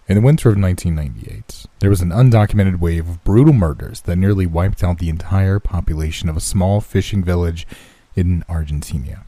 In the winter of 1998, there was an undocumented wave of brutal murders that nearly wiped out the entire population of a small fishing village in Argentina.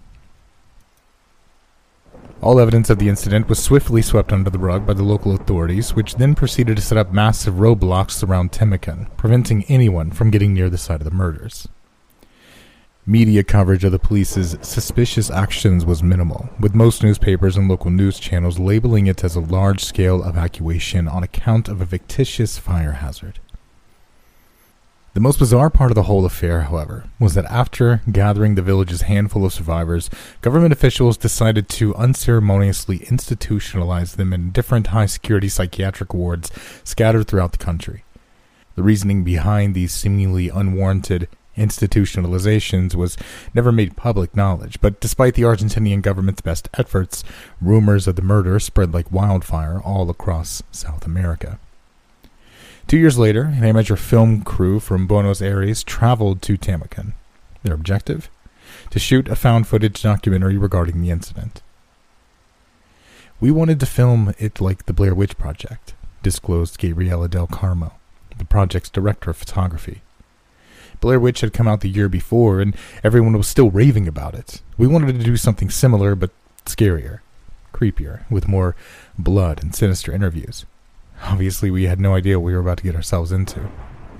All evidence of the incident was swiftly swept under the rug by the local authorities, which then proceeded to set up massive roadblocks around Temucan, preventing anyone from getting near the site of the murders. Media coverage of the police's suspicious actions was minimal, with most newspapers and local news channels labeling it as a large-scale evacuation on account of a fictitious fire hazard. The most bizarre part of the whole affair, however, was that after gathering the village's handful of survivors, government officials decided to unceremoniously institutionalize them in different high-security psychiatric wards scattered throughout the country. The reasoning behind these seemingly unwarranted institutionalizations was never made public knowledge, but despite the Argentinian government's best efforts, rumors of the murder spread like wildfire all across South America. 2 years later, an amateur film crew from Buenos Aires traveled to Temucan. Their objective? To shoot a found footage documentary regarding the incident. "We wanted to film it like the Blair Witch Project," disclosed Gabriela Del Carmo, the project's director of photography. Blair Witch had come out the year before, and everyone was still raving about it. We wanted to do something similar, but scarier, creepier, with more blood and sinister interviews. Obviously, we had no idea what we were about to get ourselves into.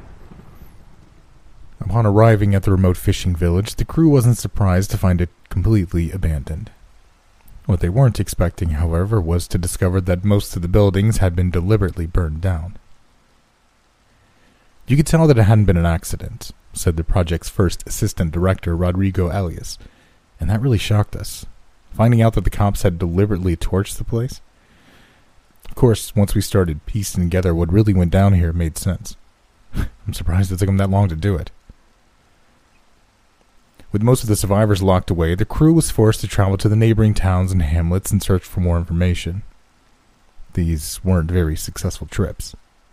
Upon arriving at the remote fishing village, the crew wasn't surprised to find it completely abandoned. What they weren't expecting, however, was to discover that most of the buildings had been deliberately burned down. "You could tell that it hadn't been an accident," said the project's first assistant director, Rodrigo Elias, and that really shocked us, finding out that the cops had deliberately torched the place. Of course, once we started piecing together what really went down here, it made sense. I'm surprised it took them that long to do it. With most of the survivors locked away, the crew was forced to travel to the neighboring towns and hamlets in search for more information. These weren't very successful trips.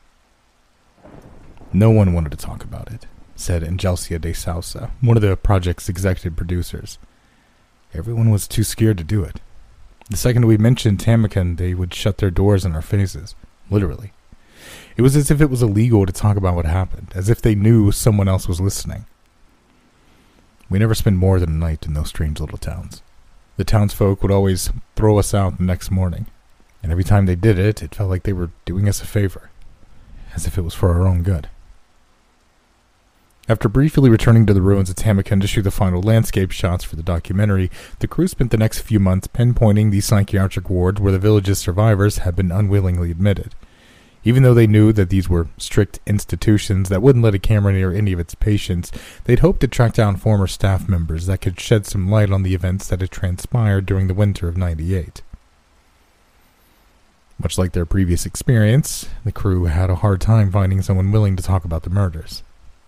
"No one wanted to talk about it," said Angelcia de Sousa, one of the project's executive producers. "Everyone was too scared to do it. The second we mentioned Temucan, they would shut their doors in our faces. Literally. It was as if it was illegal to talk about what happened, as if they knew someone else was listening. We never spent more than a night in those strange little towns. The townsfolk would always throw us out the next morning, and every time they did it, it felt like they were doing us a favor, as if it was for our own good." After briefly returning to the ruins of Temucan to shoot the final landscape shots for the documentary, the crew spent the next few months pinpointing the psychiatric wards where the village's survivors had been unwillingly admitted. Even though they knew that these were strict institutions that wouldn't let a camera near any of its patients, they'd hoped to track down former staff members that could shed some light on the events that had transpired during the winter of '98. Much like their previous experience, the crew had a hard time finding someone willing to talk about the murders.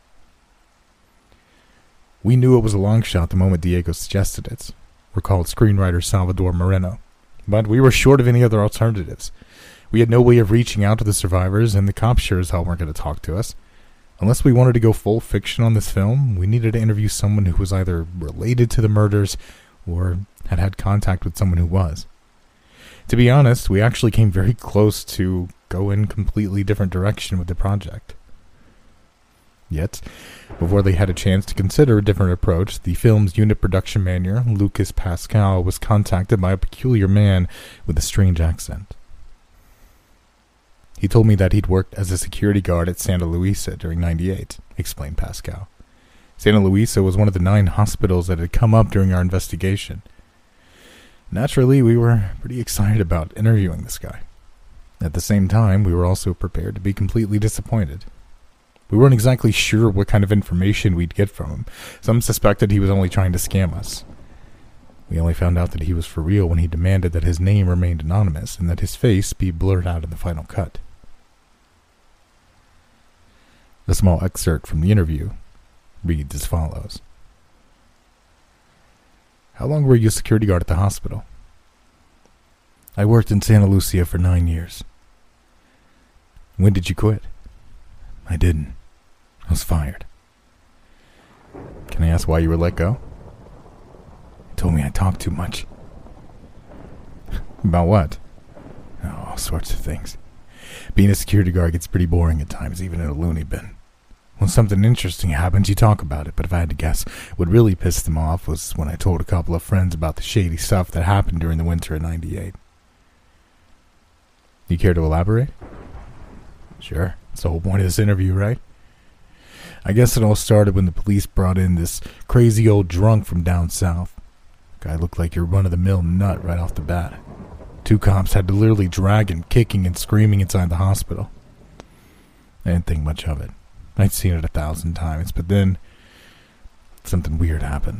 "We knew it was a long shot the moment Diego suggested it," recalled screenwriter Salvador Moreno, "but we were short of any other alternatives. We had no way of reaching out to the survivors, and the cops sure as hell weren't going to talk to us. Unless we wanted to go full fiction on this film, we needed to interview someone who was either related to the murders or had had contact with someone who was. To be honest, we actually came very close to go in a completely different direction with the project. Yet, before they had a chance to consider a different approach, the film's unit production manager, Lucas Pascal, was contacted by a peculiar man with a strange accent. He told me that he'd worked as a security guard at Santa Luisa during '98, explained Pascal. Santa Luisa was one of the 9 hospitals that had come up during our investigation. Naturally, we were pretty excited about interviewing this guy. At the same time, we were also prepared to be completely disappointed. We weren't exactly sure what kind of information we'd get from him. Some suspected he was only trying to scam us. We only found out that he was for real when he demanded that his name remained anonymous and that his face be blurred out in the final cut. A small excerpt from the interview reads as follows. "How long were you a security guard at the hospital?" "I worked in Santa Lucia for 9 years. "When did you quit?" "I didn't. I was fired." "Can I ask why you were let go?" "They told me I talked too much." "About what?" "Oh, all sorts of things. Being a security guard gets pretty boring at times, even in a loony bin. When something interesting happens, you talk about it, but if I had to guess, what really pissed them off was when I told a couple of friends about the shady stuff that happened during the winter of '98. You care to elaborate? Sure, that's the whole point of this interview, right? I guess it all started when the police brought in this crazy old drunk from down south. Guy looked like your run-of-the-mill nut right off the bat. 2 cops had to literally drag him, kicking and screaming inside the hospital. I didn't think much of it. I'd seen it 1,000 times, but then something weird happened.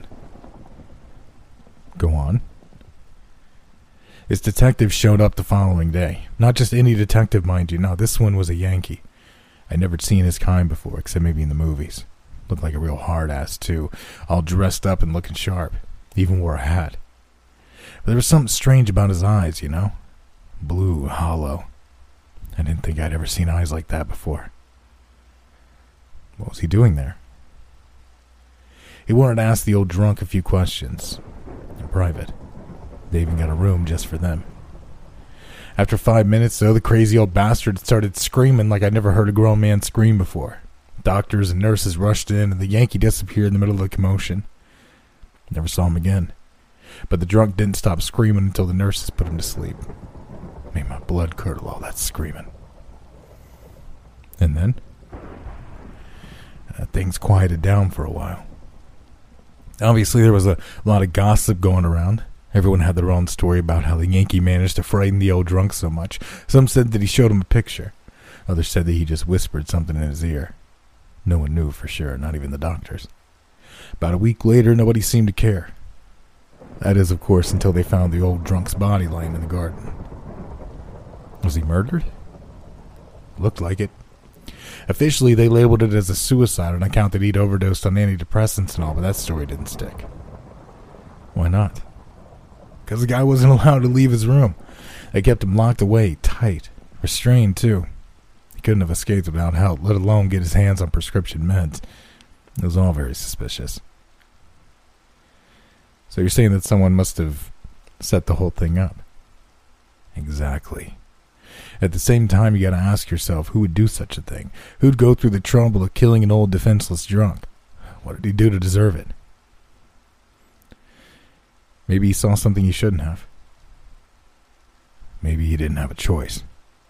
Go on. His detective showed up the following day. Not just any detective, mind you. No, this one was a Yankee. I'd never seen his kind before, except maybe in the movies. Looked like a real hard-ass, too. All dressed up and looking sharp. Even wore a hat. But there was something strange about his eyes, you know? Blue, hollow. I didn't think I'd ever seen eyes like that before. What was he doing there? He wanted to ask the old drunk a few questions. In private. They even got a room just for them. After 5 minutes, though, the crazy old bastard started screaming like I'd never heard a grown man scream before. Doctors and nurses rushed in, and the Yankee disappeared in the middle of the commotion. Never saw him again. But the drunk didn't stop screaming until the nurses put him to sleep. Made my blood curdle, all that screaming. And then? Things quieted down for a while. Obviously, there was a lot of gossip going around. Everyone had their own story about how the Yankee managed to frighten the old drunk so much. Some said that he showed him a picture. Others said that he just whispered something in his ear. No one knew for sure, not even the doctors. About a week later, nobody seemed to care. That is, of course, until they found the old drunk's body lying in the garden. Was he murdered? Looked like it. Officially, they labeled it as a suicide on account that he'd overdosed on antidepressants and all, but that story didn't stick. Why not? Because the guy wasn't allowed to leave his room. They kept him locked away, tight, restrained too. He couldn't have escaped without help, let alone get his hands on prescription meds. It was all very suspicious. So you're saying that someone must have set the whole thing up? Exactly. At the same time, you gotta ask yourself, who would do such a thing? Who'd go through the trouble of killing an old defenseless drunk? What did he do to deserve it? Maybe he saw something he shouldn't have. Maybe he didn't have a choice.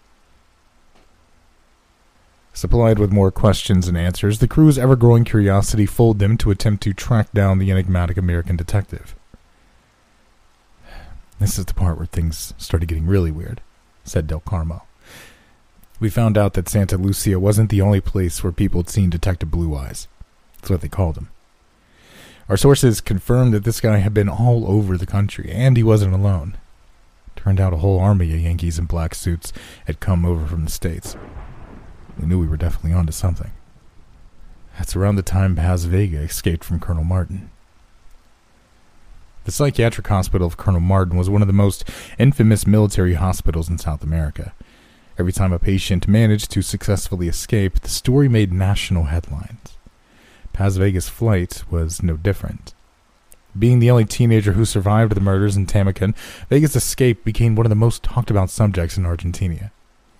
Supplied with more questions and answers, the crew's ever-growing curiosity fooled them to attempt to track down the enigmatic American detective. This is the part where things started getting really weird, said Del Carmo. We found out that Santa Lucia wasn't the only place where people had seen Detective Blue Eyes. That's what they called him. Our sources confirmed that this guy had been all over the country, and he wasn't alone. Turned out a whole army of Yankees in black suits had come over from the States. We knew we were definitely onto something. That's around the time Paz Vega escaped from Colonel Martin. The psychiatric hospital of Colonel Martin was one of the most infamous military hospitals in South America. Every time a patient managed to successfully escape, the story made national headlines. Paz Vega's flight was no different. Being the only teenager who survived the murders in Tamacan, Vega's escape became one of the most talked about subjects in Argentina.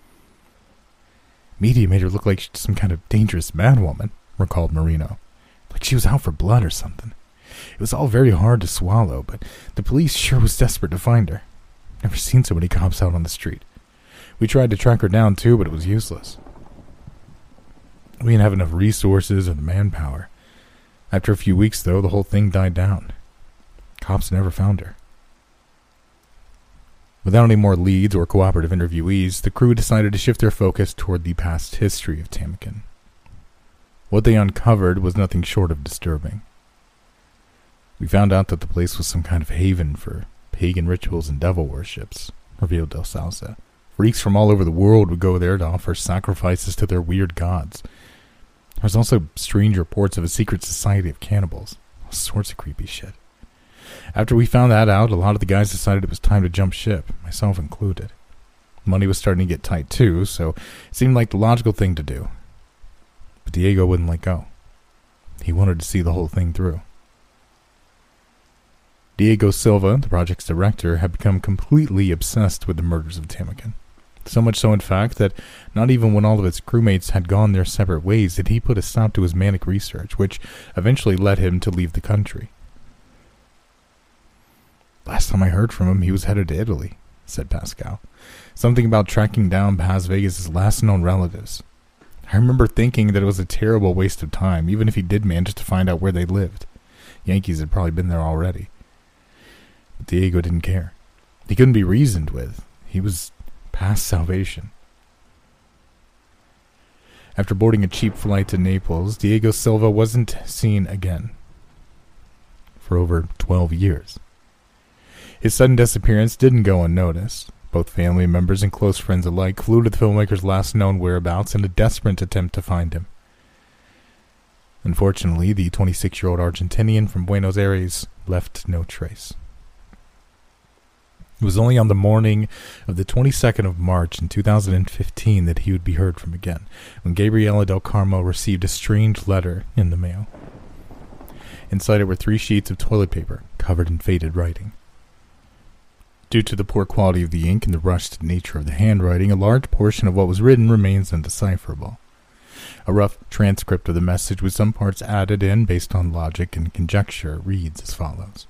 Media made her look like some kind of dangerous madwoman, recalled Marino. Like she was out for blood or something. It was all very hard to swallow, but the police sure was desperate to find her. Never seen so many cops out on the street. We tried to track her down too, but it was useless. We didn't have enough resources or the manpower. After a few weeks, though, the whole thing died down. Cops never found her. Without any more leads or cooperative interviewees, the crew decided to shift their focus toward the past history of Tamacan. What they uncovered was nothing short of disturbing. We found out that the place was some kind of haven for pagan rituals and devil worships, revealed Del Salsa. Freaks from all over the world would go there to offer sacrifices to their weird gods. There was also strange reports of a secret society of cannibals. All sorts of creepy shit. After we found that out, a lot of the guys decided it was time to jump ship, myself included. Money was starting to get tight too, so it seemed like the logical thing to do. But Diego wouldn't let go. He wanted to see the whole thing through. Diego Silva, the project's director, had become completely obsessed with the murders of Tamacan. So much so, in fact, that not even when all of his crewmates had gone their separate ways did he put a stop to his manic research, which eventually led him to leave the country. "Last time I heard from him, he was headed to Italy," said Pascal. "Something about tracking down Paz Vegas' last known relatives. I remember thinking that it was a terrible waste of time, even if he did manage to find out where they lived. Yankees had probably been there already. But Diego didn't care. He couldn't be reasoned with. He was past salvation." After boarding a cheap flight to Naples, Diego Silva wasn't seen again for over 12 years. His sudden disappearance didn't go unnoticed. Both family members and close friends alike flew to the filmmaker's last known whereabouts in a desperate attempt to find him. Unfortunately, the 26-year-old Argentinian from Buenos Aires left no trace. It was only on the morning of the 22nd of March in 2015 that he would be heard from again, when Gabriela del Carmo received a strange letter in the mail. Inside it were 3 sheets of toilet paper covered in faded writing. Due to the poor quality of the ink and the rushed nature of the handwriting, a large portion of what was written remains undecipherable. A rough transcript of the message with some parts added in based on logic and conjecture reads as follows.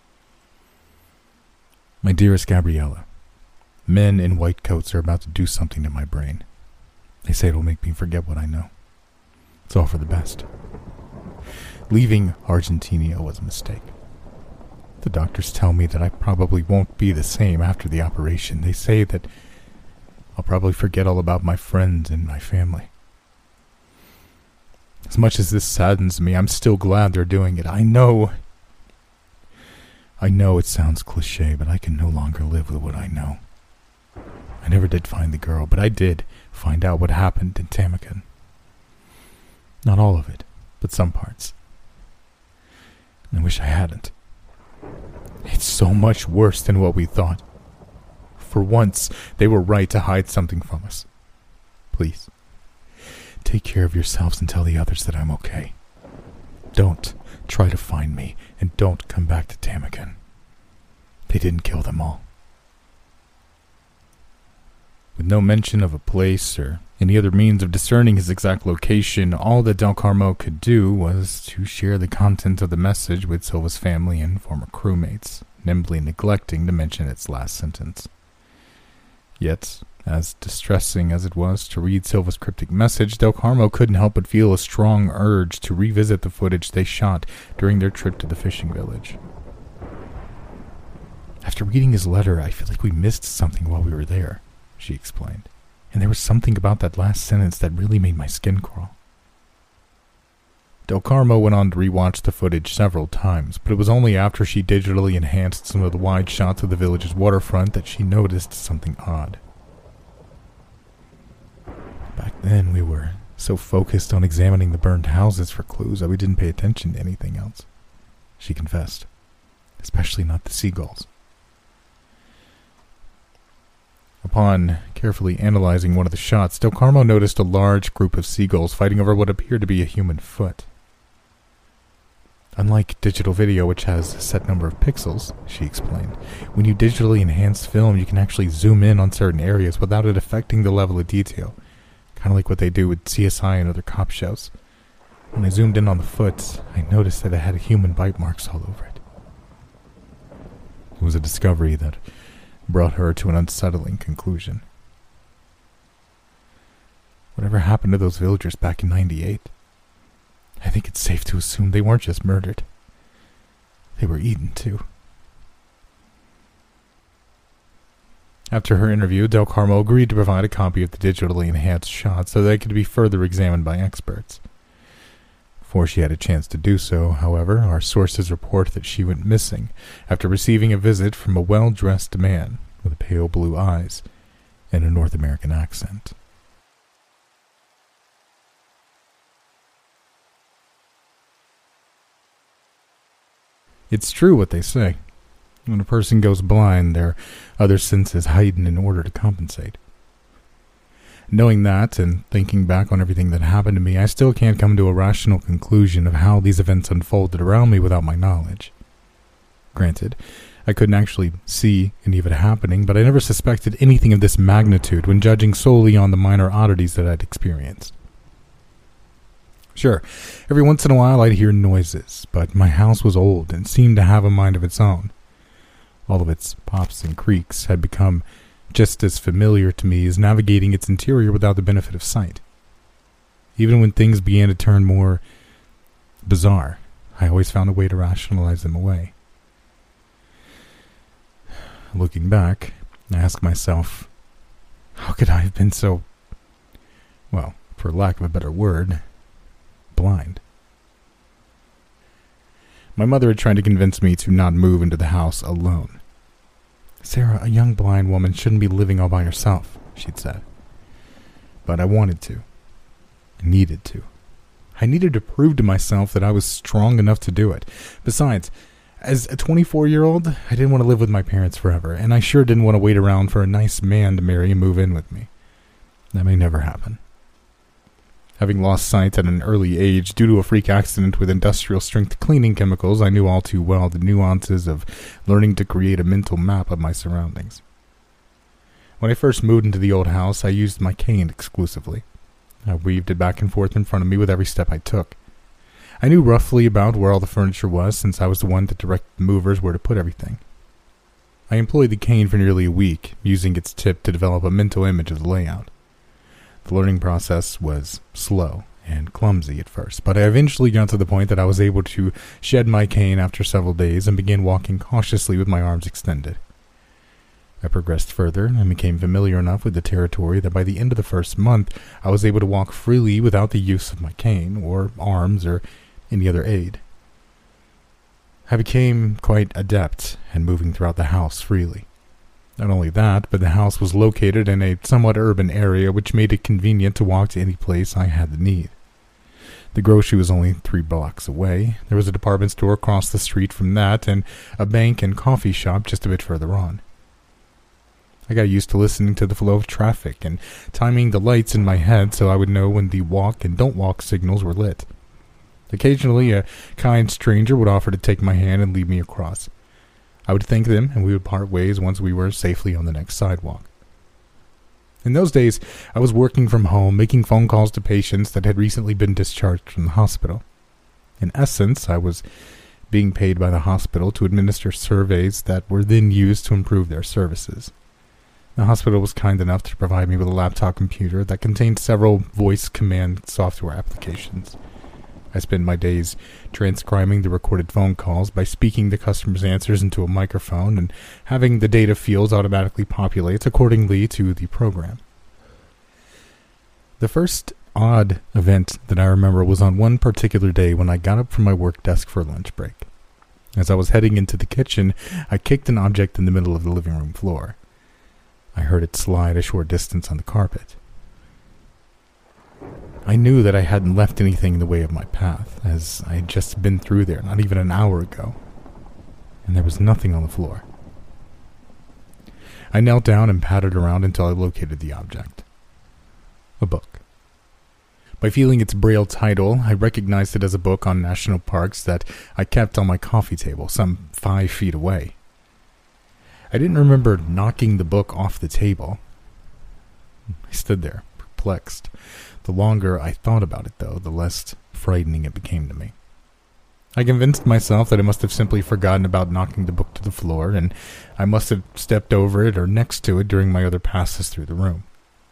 "My dearest Gabriella, men in white coats are about to do something to my brain. They say it'll make me forget what I know. It's all for the best. Leaving Argentina was a mistake. The doctors tell me that I probably won't be the same after the operation. They say that I'll probably forget all about my friends and my family. As much as this saddens me, I'm still glad they're doing it. I know it sounds cliche, but I can no longer live with what I know. I never did find the girl, but I did find out what happened in Tamakan. Not all of it, but some parts. I wish I hadn't. It's so much worse than what we thought. For once, they were right to hide something from us. Please, take care of yourselves and tell the others that I'm okay. Don't try to find me, and don't come back to Tamakan. They didn't kill them all." With no mention of a place or any other means of discerning his exact location, all that Del Carmo could do was to share the content of the message with Silva's family and former crewmates, nimbly neglecting to mention its last sentence. Yet, as distressing as it was to read Silva's cryptic message, Del Carmo couldn't help but feel a strong urge to revisit the footage they shot during their trip to the fishing village. "After reading his letter, I feel like we missed something while we were there," she explained. "And there was something about that last sentence that really made my skin crawl." Del Carmo went on to rewatch the footage several times, but it was only after she digitally enhanced some of the wide shots of the village's waterfront that she noticed something odd. "Back then, we were so focused on examining the burned houses for clues that we didn't pay attention to anything else," she confessed. "Especially not the seagulls." Upon carefully analyzing one of the shots, Del Carmo noticed a large group of seagulls fighting over what appeared to be a human foot. "Unlike digital video, which has a set number of pixels," she explained, "when you digitally enhance film, you can actually zoom in on certain areas without it affecting the level of detail, kind of like what they do with CSI and other cop shows. When I zoomed in on the foot, I noticed that it had human bite marks all over it." It was a discovery that brought her to an unsettling conclusion. Whatever happened to those villagers back in '98? I think it's safe to assume they weren't just murdered. They were eaten, too. After her interview, Del Carmo agreed to provide a copy of the digitally enhanced shots so they could be further examined by experts. Before she had a chance to do so, however, our sources report that she went missing after receiving a visit from a well-dressed man with pale blue eyes and a North American accent. It's true what they say. When a person goes blind, their other senses heighten in order to compensate. Knowing that, and thinking back on everything that happened to me, I still can't come to a rational conclusion of how these events unfolded around me without my knowledge. Granted, I couldn't actually see any of it happening, but I never suspected anything of this magnitude when judging solely on the minor oddities that I'd experienced. Sure, every once in a while I'd hear noises, but my house was old and seemed to have a mind of its own. All of its pops and creaks had become just as familiar to me as navigating its interior without the benefit of sight. Even when things began to turn more bizarre, I always found a way to rationalize them away. Looking back, I ask myself, how could I have been so, well, for lack of a better word, blind? My mother had tried to convince me to not move into the house alone. "Sarah, a young blind woman shouldn't be living all by herself," she'd said. But I wanted to. I needed to. I needed to prove to myself that I was strong enough to do it. Besides, as a 24-year-old, I didn't want to live with my parents forever, and I sure didn't want to wait around for a nice man to marry and move in with me. That may never happen. Having lost sight at an early age due to a freak accident with industrial-strength cleaning chemicals, I knew all too well the nuances of learning to create a mental map of my surroundings. When I first moved into the old house, I used my cane exclusively. I weaved it back and forth in front of me with every step I took. I knew roughly about where all the furniture was, since I was the one that directed the movers where to put everything. I employed the cane for nearly a week, using its tip to develop a mental image of the layout. The learning process was slow and clumsy at first, but I eventually got to the point that I was able to shed my cane after several days and began walking cautiously with my arms extended. I progressed further and became familiar enough with the territory that by the end of the first month, I was able to walk freely without the use of my cane, or arms, or any other aid. I became quite adept at moving throughout the house freely. Not only that, but the house was located in a somewhat urban area, which made it convenient to walk to any place I had the need. The grocery was only 3 blocks away. There was a department store across the street from that, and a bank and coffee shop just a bit further on. I got used to listening to the flow of traffic and timing the lights in my head so I would know when the walk and don't walk signals were lit. Occasionally, a kind stranger would offer to take my hand and lead me across. I would thank them, and we would part ways once we were safely on the next sidewalk. In those days, I was working from home, making phone calls to patients that had recently been discharged from the hospital. In essence, I was being paid by the hospital to administer surveys that were then used to improve their services. The hospital was kind enough to provide me with a laptop computer that contained several voice command software applications. I spent my days transcribing the recorded phone calls by speaking the customer's answers into a microphone and having the data fields automatically populate accordingly to the program. The first odd event that I remember was on one particular day when I got up from my work desk for a lunch break. As I was heading into the kitchen, I kicked an object in the middle of the living room floor. I heard it slide a short distance on the carpet. I knew that I hadn't left anything in the way of my path, as I had just been through there not even an hour ago, and there was nothing on the floor. I knelt down and pattered around until I located the object. A book. By feeling its braille title, I recognized it as a book on national parks that I kept on my coffee table, some 5 feet away. I didn't remember knocking the book off the table. I stood there, perplexed. The longer I thought about it, though, the less frightening it became to me. I convinced myself that I must have simply forgotten about knocking the book to the floor, and I must have stepped over it or next to it during my other passes through the room.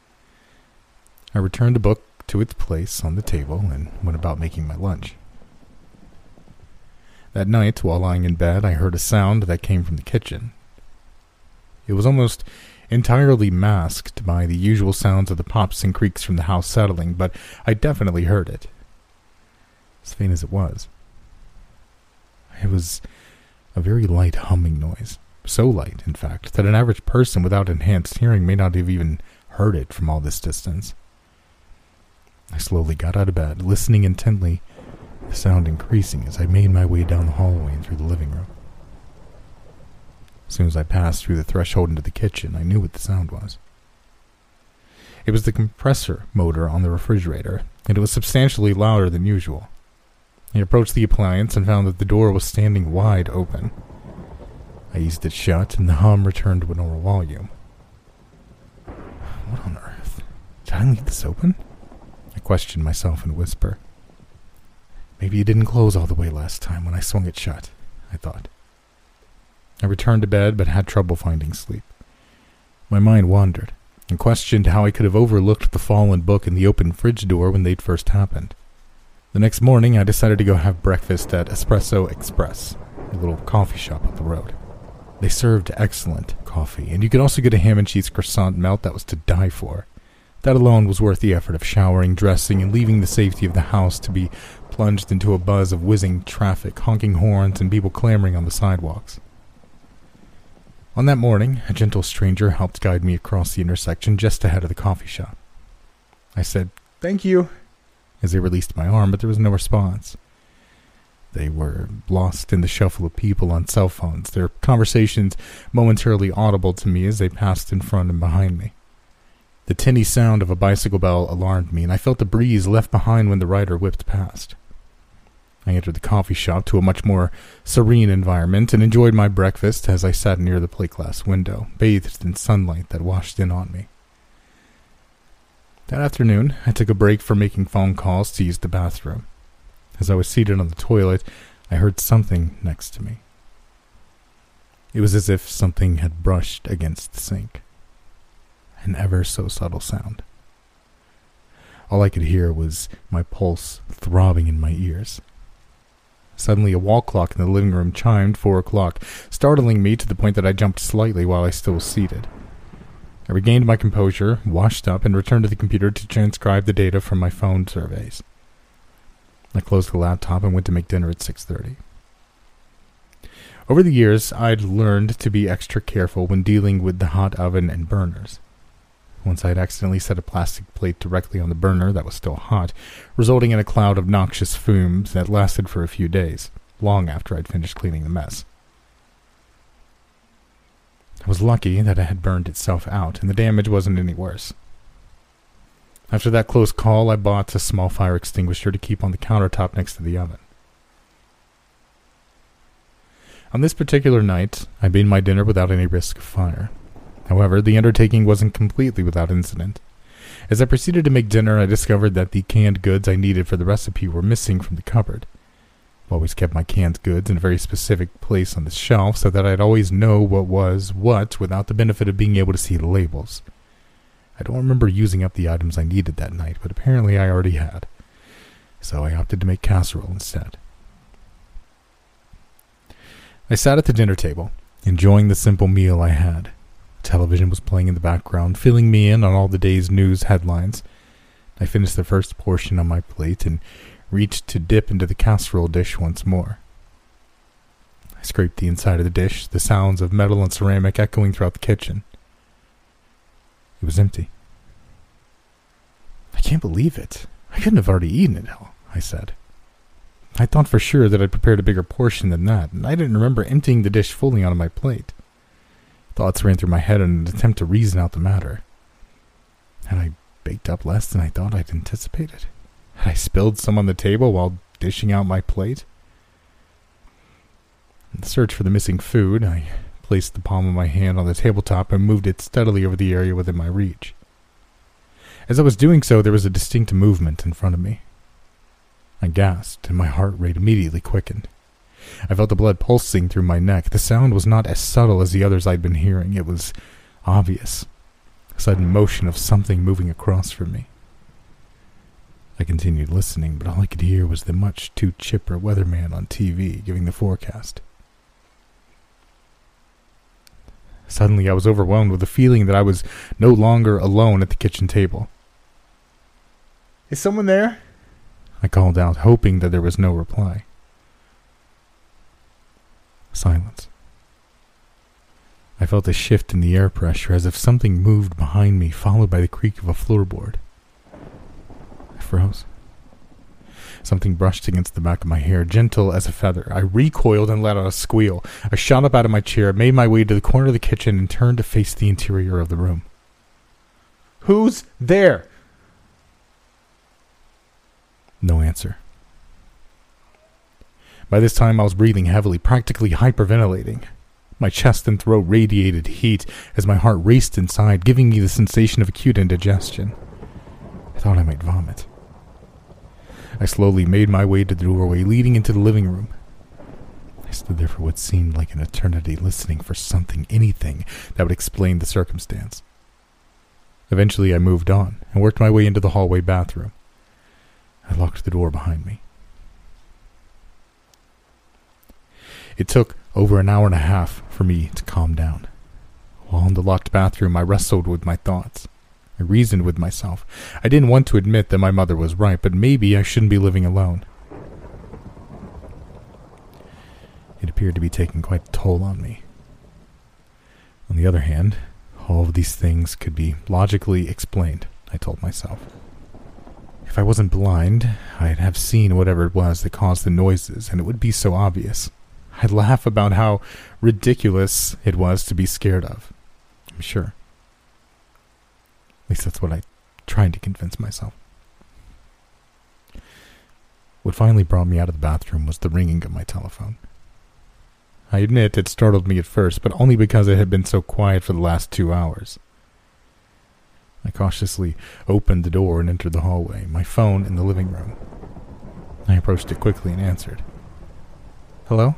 I returned the book to its place on the table and went about making my lunch. That night, while lying in bed, I heard a sound that came from the kitchen. It was almost entirely masked by the usual sounds of the pops and creaks from the house settling, but I definitely heard it, as faint as it was. It was a very light humming noise, so light, in fact, that an average person without enhanced hearing may not have even heard it from all this distance. I slowly got out of bed, listening intently, the sound increasing as I made my way down the hallway and through the living room. As soon as I passed through the threshold into the kitchen, I knew what the sound was. It was the compressor motor on the refrigerator, and it was substantially louder than usual. I approached the appliance and found that the door was standing wide open. I eased it shut, and the hum returned to a normal volume. What on earth? Did I leave this open? I questioned myself in a whisper. Maybe it didn't close all the way last time when I swung it shut, I thought. I returned to bed, but had trouble finding sleep. My mind wandered, and questioned how I could have overlooked the fallen book and the open fridge door when they'd first happened. The next morning, I decided to go have breakfast at Espresso Express, a little coffee shop up the road. They served excellent coffee, and you could also get a ham and cheese croissant melt that was to die for. That alone was worth the effort of showering, dressing, and leaving the safety of the house to be plunged into a buzz of whizzing traffic, honking horns, and people clamoring on the sidewalks. On that morning, a gentle stranger helped guide me across the intersection just ahead of the coffee shop. I said, "Thank you," as they released my arm, but there was no response. They were lost in the shuffle of people on cell phones, their conversations momentarily audible to me as they passed in front and behind me. The tinny sound of a bicycle bell alarmed me, and I felt the breeze left behind when the rider whipped past. I entered the coffee shop to a much more serene environment and enjoyed my breakfast as I sat near the plate glass window, bathed in sunlight that washed in on me. That afternoon, I took a break from making phone calls to use the bathroom. As I was seated on the toilet, I heard something next to me. It was as if something had brushed against the sink. An ever so subtle sound. All I could hear was my pulse throbbing in my ears. Suddenly, a wall clock in the living room chimed 4 o'clock, startling me to the point that I jumped slightly while I still was seated. I regained my composure, washed up, and returned to the computer to transcribe the data from my phone surveys. I closed the laptop and went to make dinner at 6:30. Over the years, I'd learned to be extra careful when dealing with the hot oven and burners. Once I had accidentally set a plastic plate directly on the burner that was still hot, resulting in a cloud of noxious fumes that lasted for a few days, long after I'd finished cleaning the mess. I was lucky that it had burned itself out, and the damage wasn't any worse. After that close call, I bought a small fire extinguisher to keep on the countertop next to the oven. On this particular night, I made my dinner without any risk of fire. However, the undertaking wasn't completely without incident. As I proceeded to make dinner, I discovered that the canned goods I needed for the recipe were missing from the cupboard. I've always kept my canned goods in a very specific place on the shelf so that I'd always know what was what without the benefit of being able to see the labels. I don't remember using up the items I needed that night, but apparently I already had. So I opted to make casserole instead. I sat at the dinner table, enjoying the simple meal I had. Television was playing in the background, filling me in on all the day's news headlines. I finished the first portion on my plate and reached to dip into the casserole dish once more. I scraped the inside of the dish, the sounds of metal and ceramic echoing throughout the kitchen. It was empty. "I can't believe it. I couldn't have already eaten it all," I said. I thought for sure that I'd prepared a bigger portion than that, and I didn't remember emptying the dish fully onto my plate. Thoughts ran through my head in an attempt to reason out the matter. Had I baked up less than I thought I'd anticipated? Had I spilled some on the table while dishing out my plate? In the search for the missing food, I placed the palm of my hand on the tabletop and moved it steadily over the area within my reach. As I was doing so, there was a distinct movement in front of me. I gasped, and my heart rate immediately quickened. I felt the blood pulsing through my neck. The sound was not as subtle as the others I'd been hearing. It was obvious. A sudden motion of something moving across from me. I continued listening, but all I could hear was the much too chipper weatherman on TV giving the forecast. Suddenly, I was overwhelmed with the feeling that I was no longer alone at the kitchen table. "Is someone there?" I called out, hoping that there was no reply. Silence. I felt a shift in the air pressure as if something moved behind me, followed by the creak of a floorboard. I froze. Something brushed against the back of my hair, gentle as a feather. I recoiled and let out a squeal. I shot up out of my chair, made my way to the corner of the kitchen, and turned to face the interior of the room. "Who's there?" No answer. By this time, I was breathing heavily, practically hyperventilating. My chest and throat radiated heat as my heart raced inside, giving me the sensation of acute indigestion. I thought I might vomit. I slowly made my way to the doorway leading into the living room. I stood there for what seemed like an eternity, listening for something, anything, that would explain the circumstance. Eventually I moved on and worked my way into the hallway bathroom. I locked the door behind me. It took over an hour and a half for me to calm down. While in the locked bathroom, I wrestled with my thoughts. I reasoned with myself. I didn't want to admit that my mother was right, but maybe I shouldn't be living alone. It appeared to be taking quite a toll on me. On the other hand, all of these things could be logically explained, I told myself. If I wasn't blind, I'd have seen whatever it was that caused the noises, and it would be so obvious. I'd laugh about how ridiculous it was to be scared of. I'm sure. At least that's what I tried to convince myself. What finally brought me out of the bathroom was the ringing of my telephone. I admit it startled me at first, but only because it had been so quiet for the last 2 hours. I cautiously opened the door and entered the hallway, my phone in the living room. I approached it quickly and answered. Hello?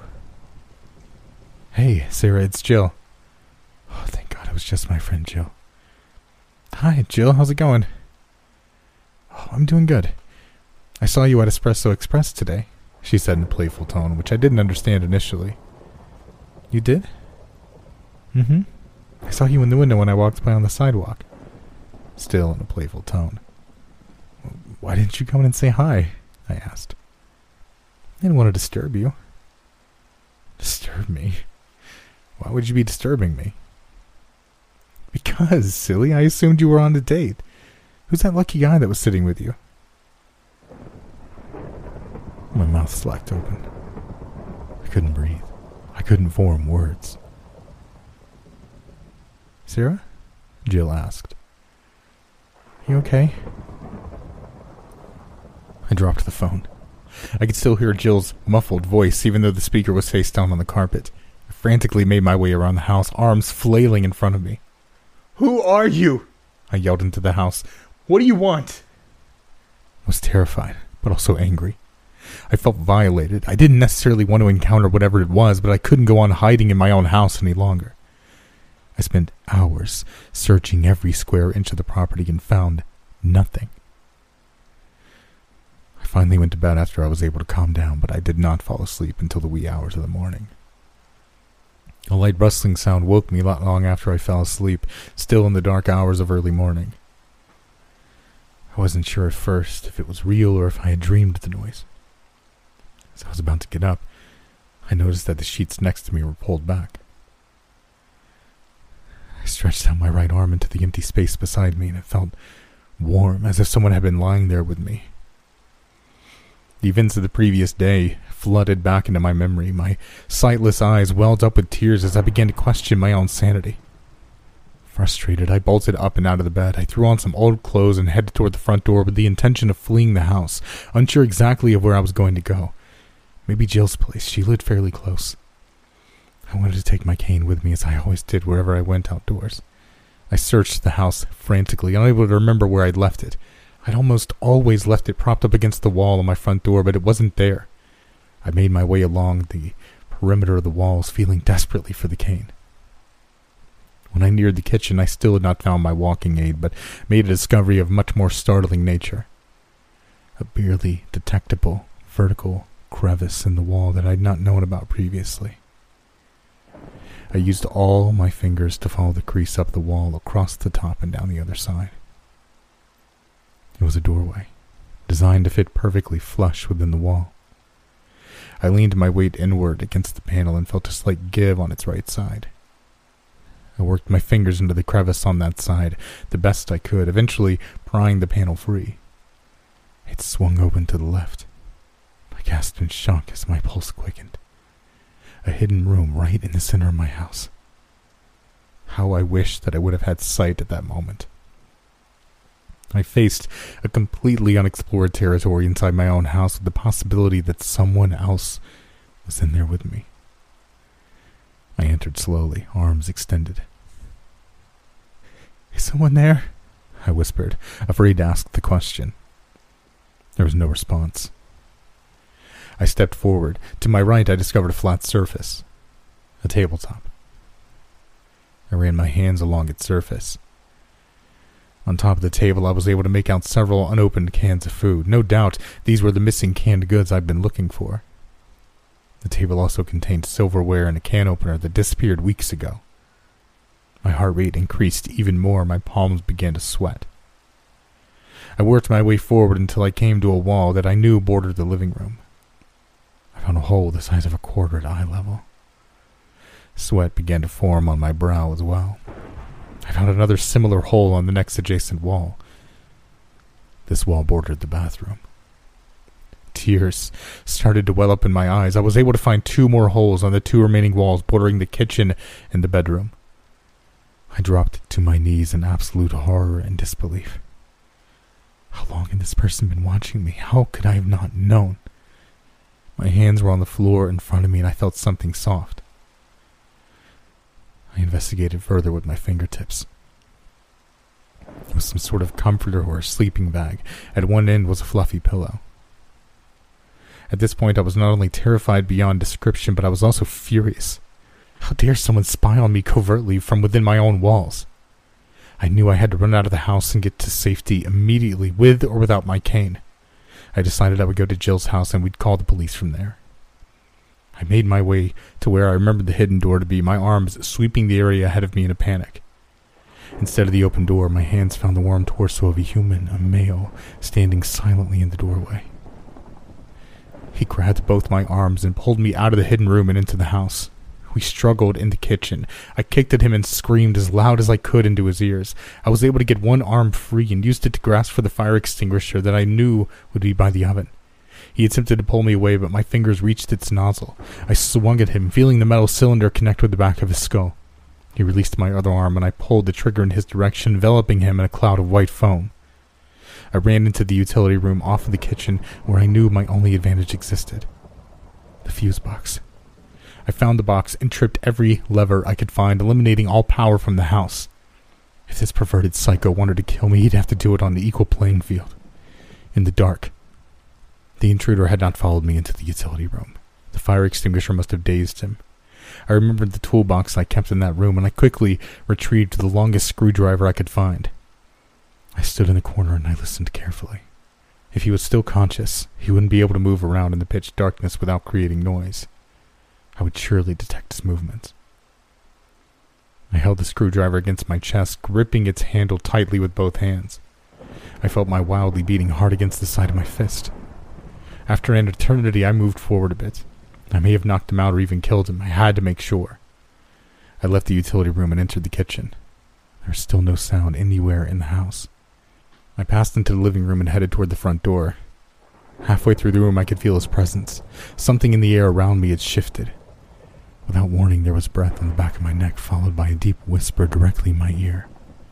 Hey, Sarah, it's Jill. Oh, thank God it was just my friend Jill. Hi, Jill, how's it going? Oh, I'm doing good. I saw you at Espresso Express today, she said in a playful tone, which I didn't understand initially. You did? Mm-hmm. I saw you in the window when I walked by on the sidewalk. Still in a playful tone. Why didn't you come in and say hi? I asked. I didn't want to disturb you. Disturb me? Why would you be disturbing me? Because, silly, I assumed you were on a date. Who's that lucky guy that was sitting with you? My mouth slacked open. I couldn't breathe. I couldn't form words. Sarah? Jill asked. You okay? I dropped the phone. I could still hear Jill's muffled voice, even though the speaker was face down on the carpet. I frantically made my way around the house, arms flailing in front of me. Who are you? I yelled into the house. What do you want? I was terrified, but also angry. I felt violated. I didn't necessarily want to encounter whatever it was, but I couldn't go on hiding in my own house any longer. I spent hours searching every square inch of the property and found nothing. I finally went to bed after I was able to calm down, but I did not fall asleep until the wee hours of the morning. A light rustling sound woke me not long after I fell asleep, still in the dark hours of early morning. I wasn't sure at first if it was real or if I had dreamed the noise. As I was about to get up, I noticed that the sheets next to me were pulled back. I stretched out my right arm into the empty space beside me, and it felt warm, as if someone had been lying there with me. The events of the previous day flooded back into my memory. My sightless eyes welled up with tears as I began to question my own sanity. Frustrated, I bolted up and out of the bed. I threw on some old clothes and headed toward the front door with the intention of fleeing the house, unsure exactly of where I was going to go. Maybe Jill's place. She lived fairly close. I wanted to take my cane with me, as I always did wherever I went outdoors. I searched the house frantically, unable to remember where I'd left it. I'd almost always left it propped up against the wall on my front door, but it wasn't there. I made my way along the perimeter of the walls, feeling desperately for the cane. When I neared the kitchen, I still had not found my walking aid, but made a discovery of much more startling nature. A barely detectable vertical crevice in the wall that I had not known about previously. I used all my fingers to follow the crease up the wall, across the top and down the other side. It was a doorway, designed to fit perfectly flush within the wall. I leaned my weight inward against the panel and felt a slight give on its right side. I worked my fingers into the crevice on that side the best I could, eventually prying the panel free. It swung open to the left. I gasped in shock as my pulse quickened. A hidden room right in the center of my house. How I wished that I would have had sight at that moment. I faced a completely unexplored territory inside my own house with the possibility that someone else was in there with me. I entered slowly, arms extended. "Is someone there?" I whispered, afraid to ask the question. There was no response. I stepped forward. To my right, I discovered a flat surface, a tabletop. I ran my hands along its surface. On top of the table, I was able to make out several unopened cans of food. No doubt, these were the missing canned goods I'd been looking for. The table also contained silverware and a can opener that disappeared weeks ago. My heart rate increased even more. My palms began to sweat. I worked my way forward until I came to a wall that I knew bordered the living room. I found a hole the size of a quarter at eye level. Sweat began to form on my brow as well. I found another similar hole on the next adjacent wall. This wall bordered the bathroom. Tears started to well up in my eyes. I was able to find 2 more holes on the 2 remaining walls bordering the kitchen and the bedroom. I dropped to my knees in absolute horror and disbelief. How long had this person been watching me? How could I have not known? My hands were on the floor in front of me and I felt something soft. I investigated further with my fingertips. It was some sort of comforter or a sleeping bag. At one end was a fluffy pillow. At this point, I was not only terrified beyond description, but I was also furious. How dare someone spy on me covertly from within my own walls? I knew I had to run out of the house and get to safety immediately, with or without my cane. I decided I would go to Jill's house and we'd call the police from there. I made my way to where I remembered the hidden door to be, my arms sweeping the area ahead of me in a panic. Instead of the open door, my hands found the warm torso of a human, a male, standing silently in the doorway. He grabbed both my arms and pulled me out of the hidden room and into the house. We struggled in the kitchen. I kicked at him and screamed as loud as I could into his ears. I was able to get one arm free and used it to grasp for the fire extinguisher that I knew would be by the oven. He attempted to pull me away, but my fingers reached its nozzle. I swung at him, feeling the metal cylinder connect with the back of his skull. He released my other arm and I pulled the trigger in his direction, enveloping him in a cloud of white foam. I ran into the utility room off of the kitchen where I knew my only advantage existed. The fuse box. I found the box and tripped every lever I could find, eliminating all power from the house. If this perverted psycho wanted to kill me, he'd have to do it on the equal playing field. In the dark. The intruder had not followed me into the utility room. The fire extinguisher must have dazed him. I remembered the toolbox I kept in that room, and I quickly retrieved the longest screwdriver I could find. I stood in the corner and I listened carefully. If he was still conscious, he wouldn't be able to move around in the pitch darkness without creating noise. I would surely detect his movements. I held the screwdriver against my chest, gripping its handle tightly with both hands. I felt my wildly beating heart against the side of my fist. After an eternity, I moved forward a bit. I may have knocked him out or even killed him. I had to make sure. I left the utility room and entered the kitchen. There was still no sound anywhere in the house. I passed into the living room and headed toward the front door. Halfway through the room, I could feel his presence. Something in the air around me had shifted. Without warning, there was breath on the back of my neck, followed by a deep whisper directly in my ear.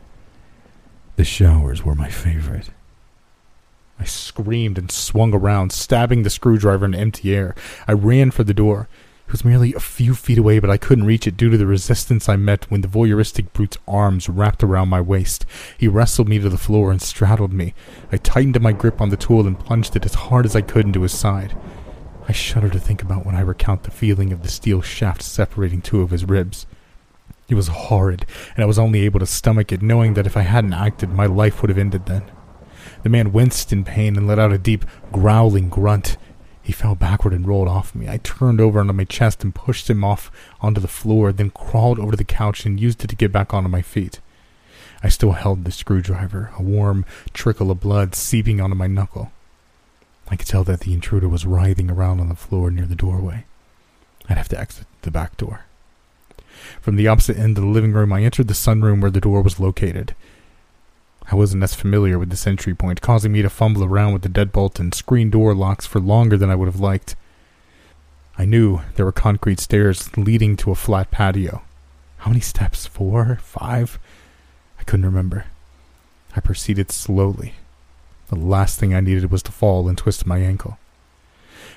The showers were my favorite. I screamed and swung around, stabbing the screwdriver in empty air. I ran for the door. It was merely a few feet away, but I couldn't reach it due to the resistance I met when the voyeuristic brute's arms wrapped around my waist. He wrestled me to the floor and straddled me. I tightened my grip on the tool and plunged it as hard as I could into his side. I shudder to think about when I recount the feeling of the steel shaft separating 2 of his ribs. It was horrid, and I was only able to stomach it, knowing that if I hadn't acted, my life would have ended then. The man winced in pain and let out a deep, growling grunt. He fell backward and rolled off me. I turned over onto my chest and pushed him off onto the floor, then crawled over to the couch and used it to get back onto my feet. I still held the screwdriver, a warm trickle of blood seeping onto my knuckle. I could tell that the intruder was writhing around on the floor near the doorway. I'd have to exit the back door. From the opposite end of the living room, I entered the sunroom where the door was located. I wasn't as familiar with this entry point, causing me to fumble around with the deadbolt and screen door locks for longer than I would have liked. I knew there were concrete stairs leading to a flat patio. How many steps? 4? 5? I couldn't remember. I proceeded slowly. The last thing I needed was to fall and twist my ankle.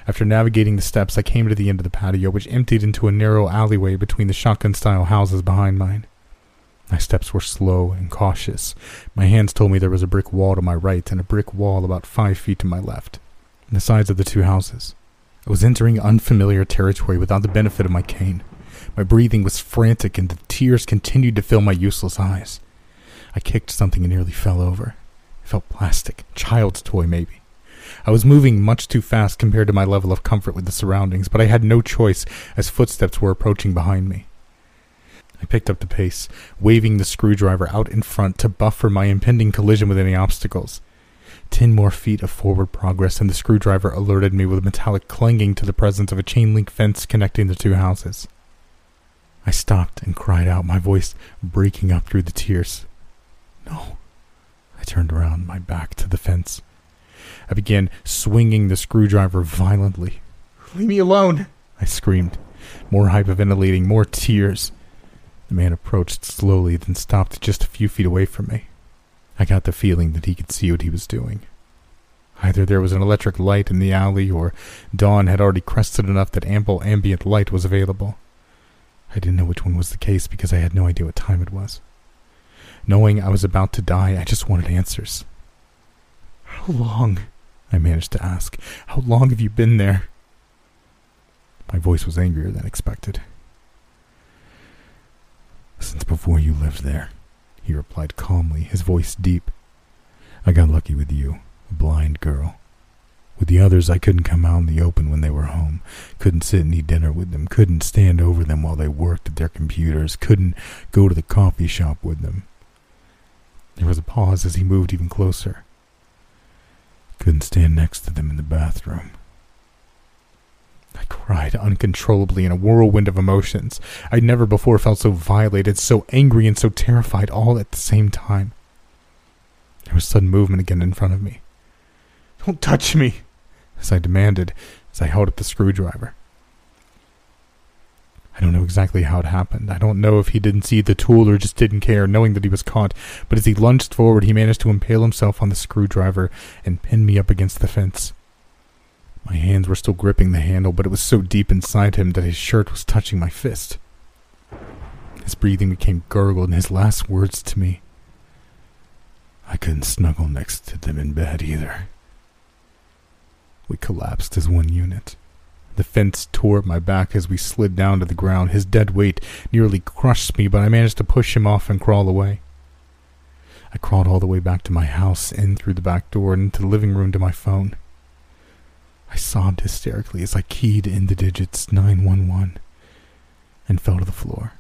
After navigating the steps, I came to the end of the patio, which emptied into a narrow alleyway between the shotgun-style houses behind mine. My steps were slow and cautious. My hands told me there was a brick wall to my right and a brick wall about 5 feet to my left, on the sides of the two houses. I was entering unfamiliar territory without the benefit of my cane. My breathing was frantic and the tears continued to fill my useless eyes. I kicked something and nearly fell over. It felt plastic, child's toy maybe. I was moving much too fast compared to my level of comfort with the surroundings, but I had no choice as footsteps were approaching behind me. I picked up the pace, waving the screwdriver out in front to buffer my impending collision with any obstacles. 10 more feet of forward progress, and the screwdriver alerted me with a metallic clanging to the presence of a chain-link fence connecting the two houses. I stopped and cried out, my voice breaking up through the tears. No. I turned around, my back to the fence. I began swinging the screwdriver violently. "Leave me alone!" I screamed. More hyperventilating, more tears. The man approached slowly, then stopped just a few feet away from me. I got the feeling that he could see what he was doing. Either there was an electric light in the alley, or dawn had already crested enough that ample ambient light was available. I didn't know which one was the case because I had no idea what time it was. Knowing I was about to die, I just wanted answers. "How long?" I managed to ask. "How long have you been there?" My voice was angrier than expected. "Since before you lived there," he replied calmly, his voice deep. "I got lucky with you, a blind girl. With the others, I couldn't come out in the open when they were home, couldn't sit and eat dinner with them, couldn't stand over them while they worked at their computers, couldn't go to the coffee shop with them." There was a pause as he moved even closer. "Couldn't stand next to them in the bathroom." I cried uncontrollably in a whirlwind of emotions. I'd never before felt so violated, so angry, and so terrified all at the same time. There was sudden movement again in front of me. "Don't touch me," as I demanded, as I held up the screwdriver. I don't know exactly how it happened. I don't know if he didn't see the tool or just didn't care, knowing that he was caught, but as he lunged forward, he managed to impale himself on the screwdriver and pin me up against the fence. My hands were still gripping the handle, but it was so deep inside him that his shirt was touching my fist. His breathing became gurgled, and his last words to me, "I couldn't snuggle next to them in bed either." We collapsed as one unit. The fence tore at my back as we slid down to the ground. His dead weight nearly crushed me, but I managed to push him off and crawl away. I crawled all the way back to my house, in through the back door, and into the living room to my phone. I sobbed hysterically as I keyed in the digits 911 and fell to the floor.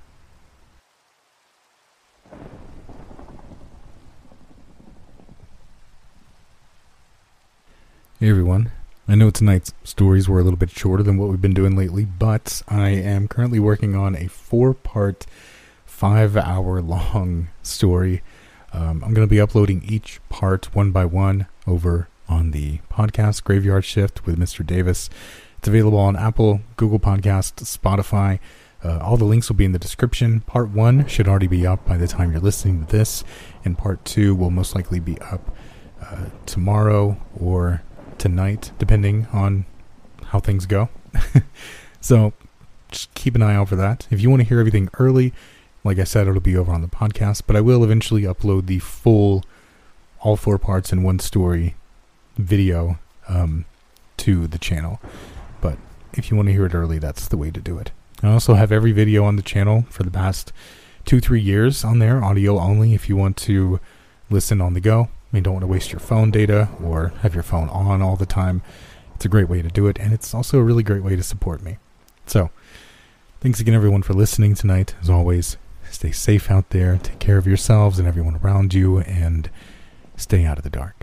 Hey everyone. I know tonight's stories were a little bit shorter than what we've been doing lately, but I am currently working on a 4-part, 5-hour-long story. I'm going to be uploading each part one by one over on the podcast Graveyard Shift with Mr. Davis. It's available on Apple, Google Podcasts, Spotify. All the links will be in the description. Part 1 should already be up by the time you're listening to this, and Part 2 will most likely be up tomorrow or tonight, depending on how things go. So just keep an eye out for that. If you want to hear everything early, like I said, it'll be over on the podcast, but I will eventually upload the full, all 4 parts in one story video to the channel. But if you want to hear it early, that's the way to do it. I also have every video on the channel for the past 2-3 years on there, audio only, if you want to listen on the go. I mean, don't want to waste your phone data or have your phone on all the time. It's a great way to do it, and it's also a really great way to support me. So, thanks again, everyone, for listening tonight. As always, stay safe out there, take care of yourselves and everyone around you, and stay out of the dark.